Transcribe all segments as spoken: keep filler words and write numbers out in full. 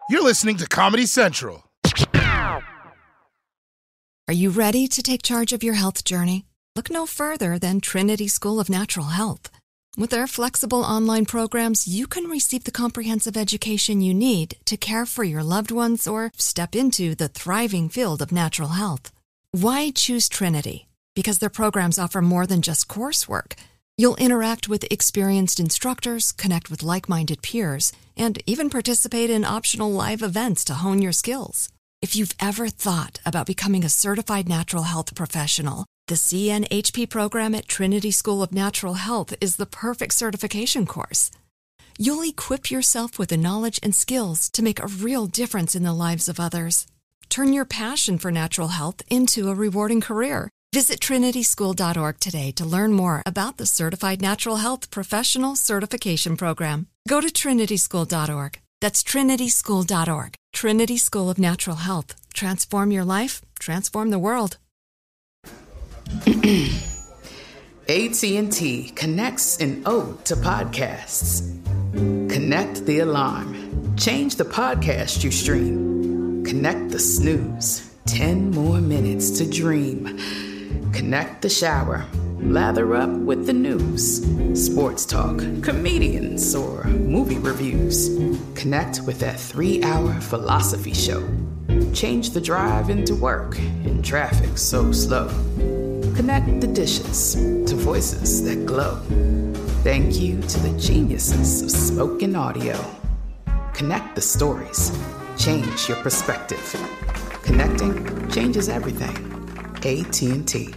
You're listening to Comedy Central. Are you ready to take charge of your health journey? Look no further than Trinity School of Natural Health. With their flexible online programs, you can receive the comprehensive education you need to care for your loved ones or step into the thriving field of natural health. Why choose Trinity? Because their programs offer more than just coursework. You'll interact with experienced instructors, connect with like-minded peers, and even participate in optional live events to hone your skills. If you've ever thought about becoming a certified natural health professional, the C N H P program at Trinity School of Natural Health is the perfect certification course. You'll equip yourself with the knowledge and skills to make a real difference in the lives of others. Turn your passion for natural health into a rewarding career. Visit trinity school dot org today to learn more about the Certified Natural Health Professional Certification Program. Go to trinity school dot org. That's trinity school dot org. Trinity School of Natural Health. Transform your life, transform the world. A T and T connects an ode to podcasts. Connect the alarm. Change the podcast you stream. Connect the snooze. Ten more minutes to dream. Connect the shower. Lather up with the news. Sports talk, comedians, or movie reviews. Connect with that three-hour philosophy show. Change the drive into work in traffic so slow. Connect the dishes to voices that glow. Thank you to the geniuses of spoken audio. Connect the stories. Change your perspective. Connecting changes everything. A T and T.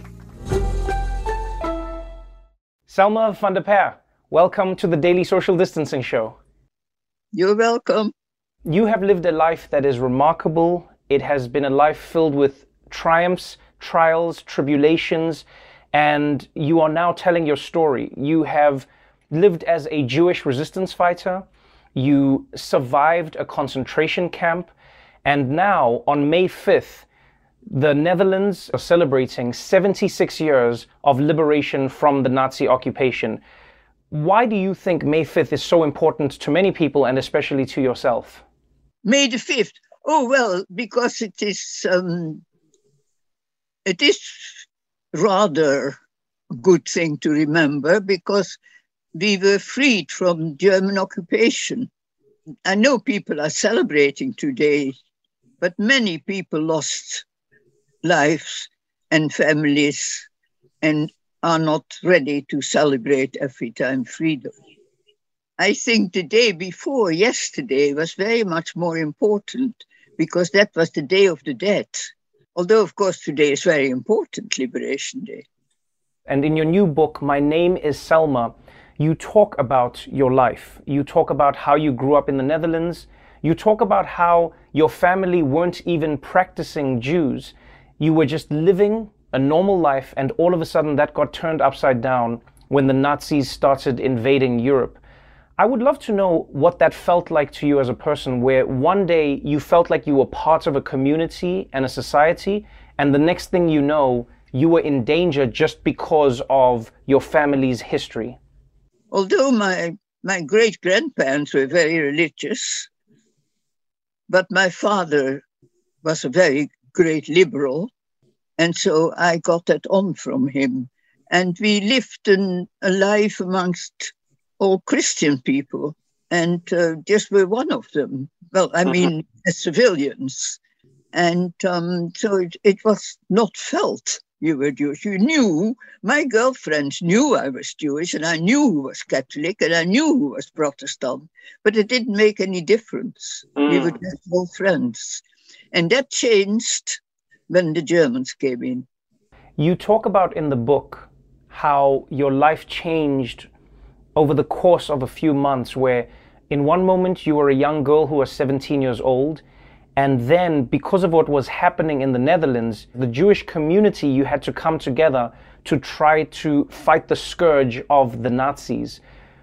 Selma van der Per, welcome to the Daily Social Distancing Show. You're welcome. You have lived a life that is remarkable. It has been a life filled with triumphs, trials, tribulations, and you are now telling your story. You have lived as a Jewish resistance fighter. You survived a concentration camp. And now, on May fifth, the Netherlands are celebrating seventy-six years of liberation from the Nazi occupation. Why do you think May fifth is so important to many people and especially to yourself? May the fifth. Oh, well, because it is, um, it is rather a good thing to remember because we were freed from German occupation. I know people are celebrating today, but many people lost lives and families and are not ready to celebrate every time freedom. I think the day before yesterday was very much more important because that was the Day of the Dead. Although, of course, today is very important, Liberation Day. And in your new book, My Name is Selma, you talk about your life. You talk about how you grew up in the Netherlands. You talk about how your family weren't even practicing Jews. You were just living a normal life, and all of a sudden that got turned upside down when the Nazis started invading Europe. I would love to know what that felt like to you as a person, where one day you felt like you were part of a community and a society, and the next thing you know, you were in danger just because of your family's history. Although my, my great-grandparents were very religious, but my father was a very great liberal, and so I got that on from him. And we lived an, a life amongst all Christian people, and uh, just were one of them. Well, I mean, as civilians. And um, so it, it was not felt you were Jewish. You knew, my girlfriends knew I was Jewish, and I knew who was Catholic, and I knew who was Protestant, but it didn't make any difference. Mm. We were just all friends. And that changed when the Germans came in. You talk about in the book how your life changed over the course of a few months, where in one moment you were a young girl who was seventeen years old, and then because of what was happening in the Netherlands, the Jewish community, you had to come together to try to fight the scourge of the Nazis.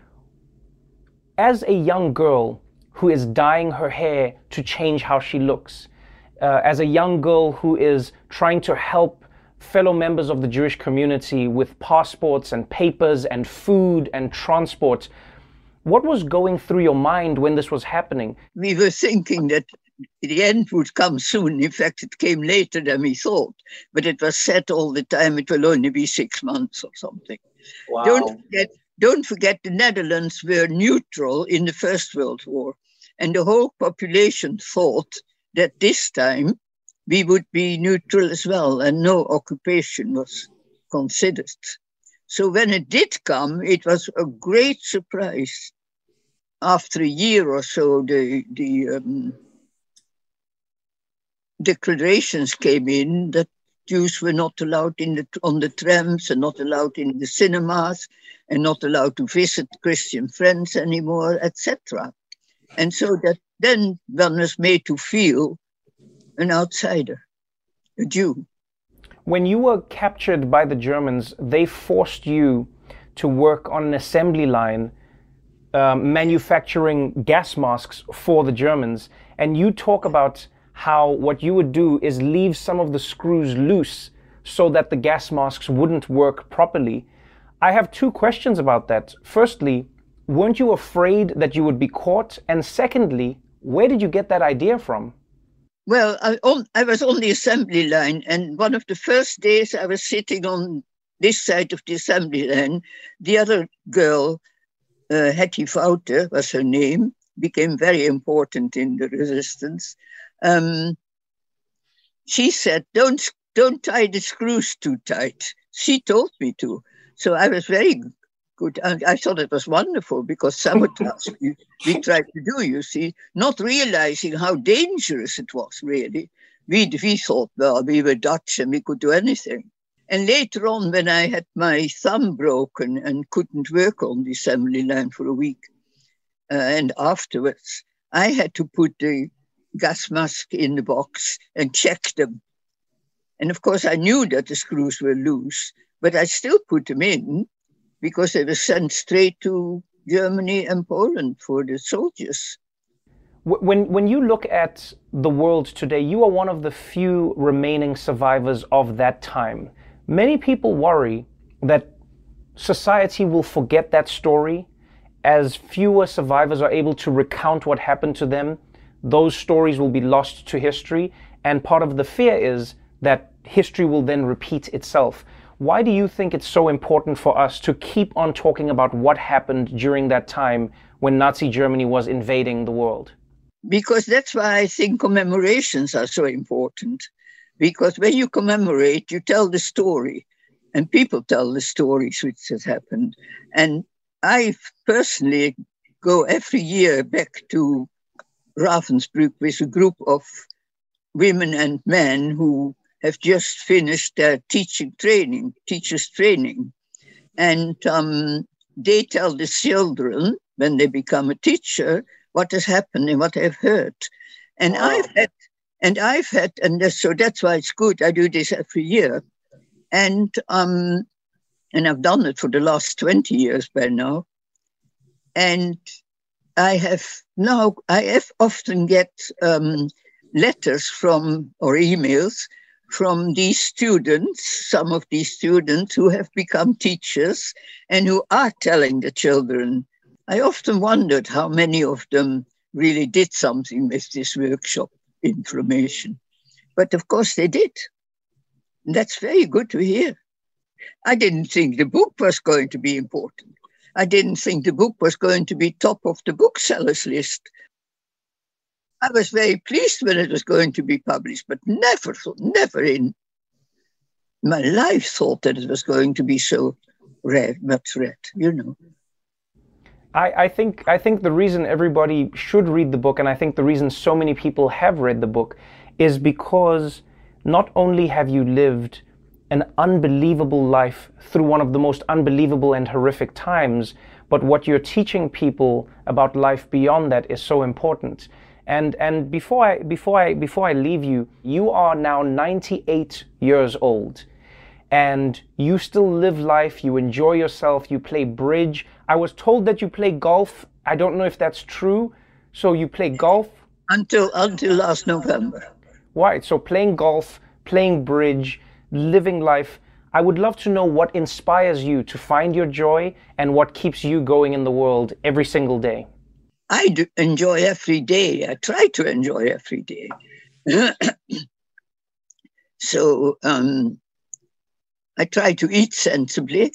As a young girl who is dyeing her hair to change how she looks, uh, as a young girl who is trying to help fellow members of the Jewish community with passports and papers and food and transport, What was going through your mind when this was happening? We were thinking that the end would come soon. In fact, it came later than we thought. But it was said all the time it will only be six months or something. Wow. Don't forget, don't forget the Netherlands were neutral in the First World War. And the whole population thought that this time we would be neutral as well, and no occupation was considered. So when it did come, it was a great surprise. After a year or so, the, the um, declarations came in that Jews were not allowed in the, on the trams and not allowed in the cinemas and not allowed to visit Christian friends anymore, et cetera. And so that then one was made to feel an outsider, a Jew. When you were captured by the Germans, they forced you to work on an assembly line um, manufacturing gas masks for the Germans. And you talk about how what you would do is leave some of the screws loose so that the gas masks wouldn't work properly. I have two questions about that. Firstly, weren't you afraid that you would be caught? And secondly, where did you get that idea from? Well, I, on, I was on the assembly line, and one of the first days I was sitting on this side of the assembly line. The other girl, uh, Hetty Wouter was her name, became very important in the resistance. Um, she said, don't, don't tie the screws too tight. She told me to. So I was very good. I, I thought it was wonderful because sabotage we, we tried to do, you see, not realizing how dangerous it was, really. We, we thought, well, we were Dutch and we could do anything. And later on, when I had my thumb broken and couldn't work on the assembly line for a week, uh, and afterwards, I had to put the gas mask in the box and check them. And of course, I knew that the screws were loose, but I still put them in because they were sent straight to Germany and Poland for the soldiers. When, when you look at the world today, you are one of the few remaining survivors of that time. Many people worry that society will forget that story. As fewer survivors are able to recount what happened to them, those stories will be lost to history. And part of the fear is that history will then repeat itself. Why do you think it's so important for us to keep on talking about what happened during that time when Nazi Germany was invading the world? Because that's why I think commemorations are so important. Because when you commemorate, you tell the story, and people tell the stories which has happened. And I personally go every year back to Ravensbrück with a group of women and men who have just finished their teaching training, teachers training. And um, they tell the children, when they become a teacher, what has happened and what they've heard. And wow. I've had, and I've had, and that's, so that's why it's good. I do this every year. And, um, and I've done it for the last twenty years by now. And I have now, I have often get um, letters from, or emails from these students, some of these students who have become teachers and who are telling the children. I often wondered how many of them really did something with this workshop information. But of course they did. And that's very good to hear. I didn't think the book was going to be important. I didn't think the book was going to be top of the booksellers list. I was very pleased when it was going to be published, but never, never in my life thought that it was going to be so read, much read, you know. I, I think I think the reason everybody should read the book, and I think the reason so many people have read the book, is because not only have you lived an unbelievable life through one of the most unbelievable and horrific times, but what you're teaching people about life beyond that is so important. And and before I before I before I leave you, you are now ninety-eight years old, and you still live life. You enjoy yourself. You play bridge. I was told that you play golf. I don't know if that's true. So you play golf until until last November. Right. So playing golf, playing bridge, living life. I would love to know what inspires you to find your joy and what keeps you going in the world every single day. I do enjoy every day. I try to enjoy every day. So um, I try to eat sensibly,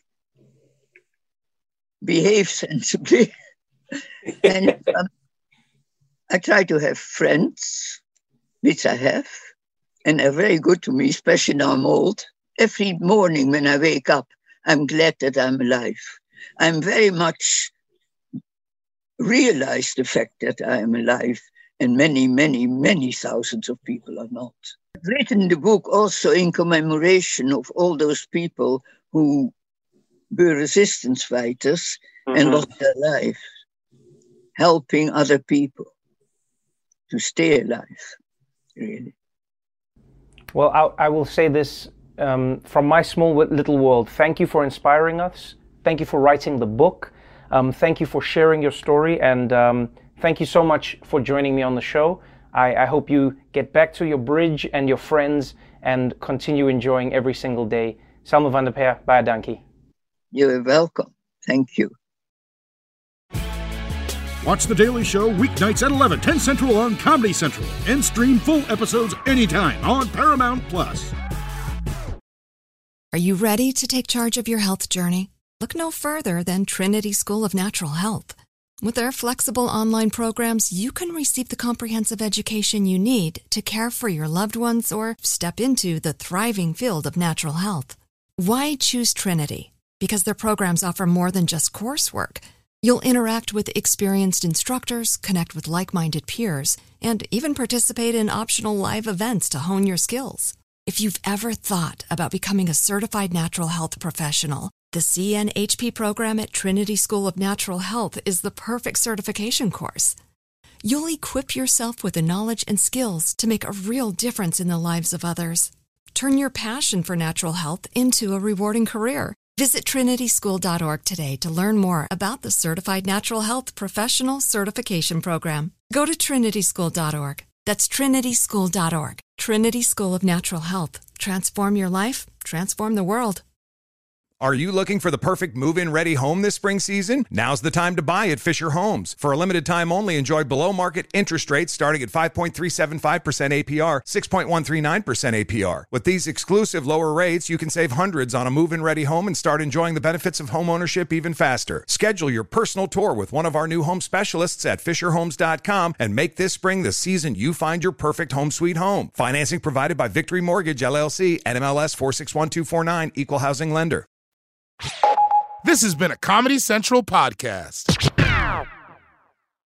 behave sensibly, and um, I try to have friends, which I have, and they're very good to me, especially now I'm old. Every morning when I wake up, I'm glad that I'm alive. I'm very much realize the fact that I am alive, and many, many, many thousands of people are not. I've written the book also in commemoration of all those people who were resistance fighters mm-hmm. and lost their life, helping other people to stay alive, really. Well, I, I will say this um, from my small little world. Thank you for inspiring us. Thank you for writing the book. Um, thank you for sharing your story. And um, thank you so much for joining me on the show. I, I hope you get back to your bridge and your friends and continue enjoying every single day. Selma van der Peer, baie dankie. You're welcome. Thank you. Watch The Daily Show weeknights at eleven, ten Central on Comedy Central, and stream full episodes anytime on Paramount Plus. Are you ready to take charge of your health journey? Look no further than Trinity School of Natural Health. With their flexible online programs, you can receive the comprehensive education you need to care for your loved ones or step into the thriving field of natural health. Why choose Trinity? Because their programs offer more than just coursework. You'll interact with experienced instructors, connect with like-minded peers, and even participate in optional live events to hone your skills. If you've ever thought about becoming a certified natural health professional, the C N H P program at Trinity School of Natural Health is the perfect certification course. You'll equip yourself with the knowledge and skills to make a real difference in the lives of others. Turn your passion for natural health into a rewarding career. Visit trinity school dot org today to learn more about the Certified Natural Health Professional Certification Program. Go to trinity school dot org. That's trinity school dot org. Trinity School of Natural Health. Transform your life, transform the world. Are you looking for the perfect move-in ready home this spring season? Now's the time to buy at Fisher Homes. For a limited time only, enjoy below-market interest rates starting at five point three seven five percent A P R, six point one three nine percent A P R. With these exclusive lower rates, you can save hundreds on a move-in ready home and start enjoying the benefits of home ownership even faster. Schedule your personal tour with one of our new home specialists at fisher homes dot com and make this spring the season you find your perfect home sweet home. Financing provided by Victory Mortgage, L L C, N M L S four six one two four nine, Equal Housing Lender. This has been a Comedy Central podcast.